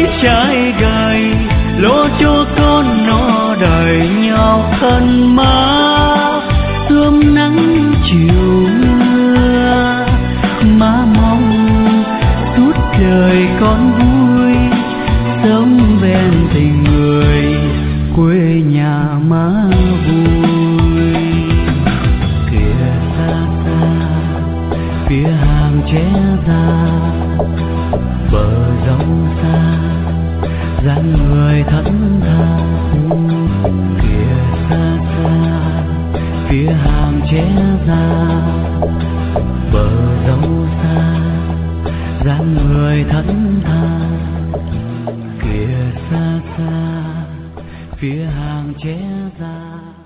trái gầy, lo cho con nó đời nhau thân má. Sớm nắng chiều mưa, má mong suốt đời con vui, sống bên tình người quê nhà má vui. Kìa xa xa phía hàng tre già, bờ dâu xa dáng người thẫn tha. Kìa xa xa phía hàng tre già, bờ dâu xa dáng người thẫn tha. Kìa xa xa phía hàng tre già.